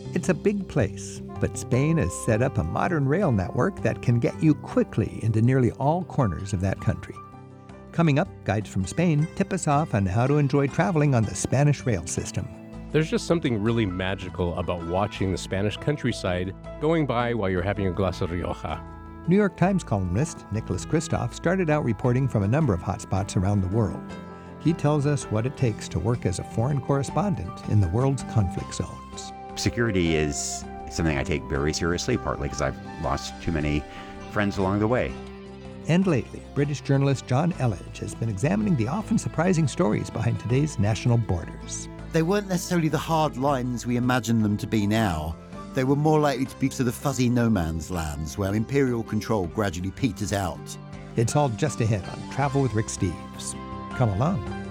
It's a big place, but Spain has set up a modern rail network that can get you quickly into nearly all corners of that country. Coming up, Guides from Spain tip us off on how to enjoy traveling on the Spanish rail system. There's just something really magical about watching the Spanish countryside going by while you're having a glass of Rioja. New York Times columnist Nicholas Kristof started out reporting from a number of hotspots around the world. He tells us what it takes to work as a foreign correspondent in the world's conflict zones. Security is something I take very seriously, partly because I've lost too many friends along the way. And lately, British journalist John Elledge has been examining the often surprising stories behind today's national borders. They weren't necessarily the hard lines we imagine them to be now. They were more likely to be sort of fuzzy no-man's lands where imperial control gradually peters out. It's all just ahead on Travel with Rick Steves. Come along.